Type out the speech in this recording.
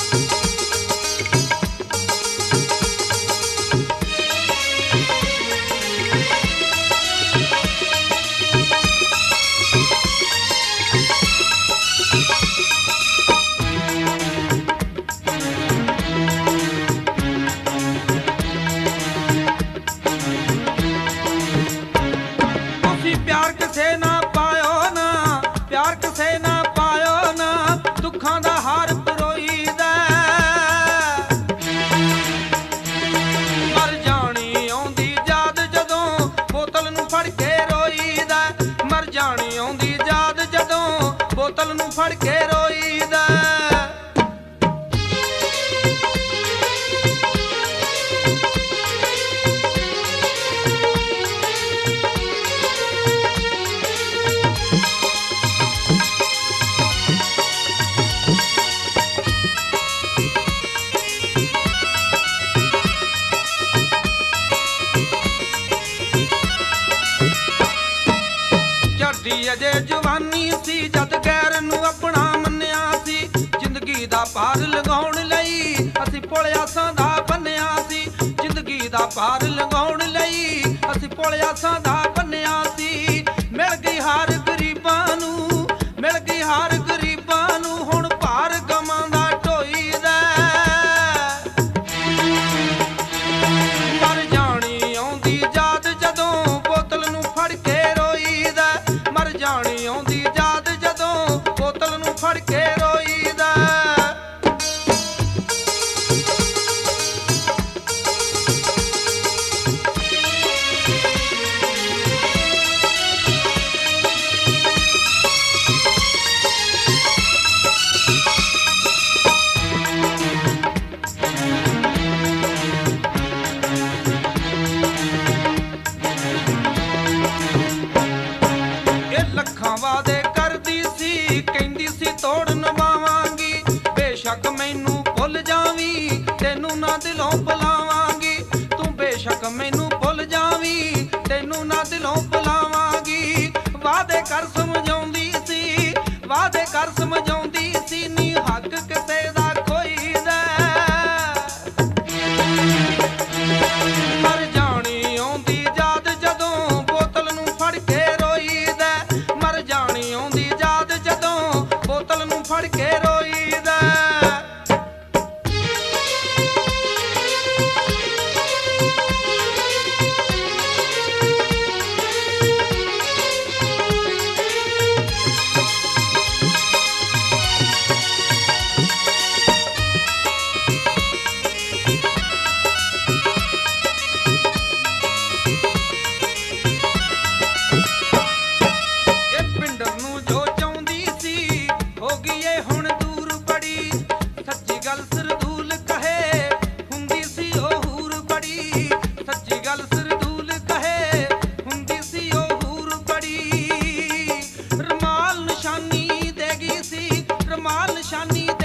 बोतल नूं फड़ के रोईदा। चढ़दी अजे जवानी सी जद गैर नूं अपना मन्निया सी, जिंदगी दा पार लगाउण लई असीं पुल आसां दा बन्निया सी, जिंदगी दा पार लगाउण लई असीं पुल आसां दा बन्निया सी। मिल गई हार गरीबां नूं, मिल गई हार गरीबां नूं, हुण भार गमां दा ढोईदा। मर जानी आउंदी याद जदों बोतल नूं फड़ के रोईदा, मर जानी आउंदी याद जदों बोतल नूं फड़ के रोईदा। ਲੱਖਾਂ ਵਾਦੇ ਕਰਦੀ ਸੀ, ਕਹਿੰਦੀ ਸੀ ਤੋੜ ਨਿਭਾਵਾਂਗੀ, ਬੇਸ਼ੱਕ ਮੈਨੂੰ ਭੁੱਲ ਜਾਵੀਂ ਤੈਨੂੰ ਨਾ ਦਿਲੋਂ ਬੁਲਾਵਾਂਗੀ, ਤੂੰ ਬੇਸ਼ੱਕ ਮੈਨੂੰ ਭੁੱਲ ਜਾਵੀਂ ਤੈਨੂੰ ਨਾ ਦਿਲੋਂ ਬੁਲਾਵਾਂਗੀ। ਵਾਦੇ ਕਰ ਸਮਝਾਉਂਦੀ ਸੀ, ਵਾਦੇ ਕਰ ਸਮਝਾਉਂਦੀ ਸੀ, ਨੀ ਹੱਕ ਕਿਸੇ ਦਾ ਕੋਈ ਦਾ। ਮਰ ਜਾਣੀ ਆਉਂਦੀ ਯਾਦ ਜਦੋਂ ਬੋਤਲ ਨੂੰ ਫੜ ਕੇ ਰੋਈਦਾ, ਮਰ ਜਾਣੀ ਆਉਂਦੀ ਯਾਦ ਜਦੋਂ ਬੋਤਲ ਨੂੰ ਫੜ ਕੇ ਰੋਈਦਾ। रमाल निशानी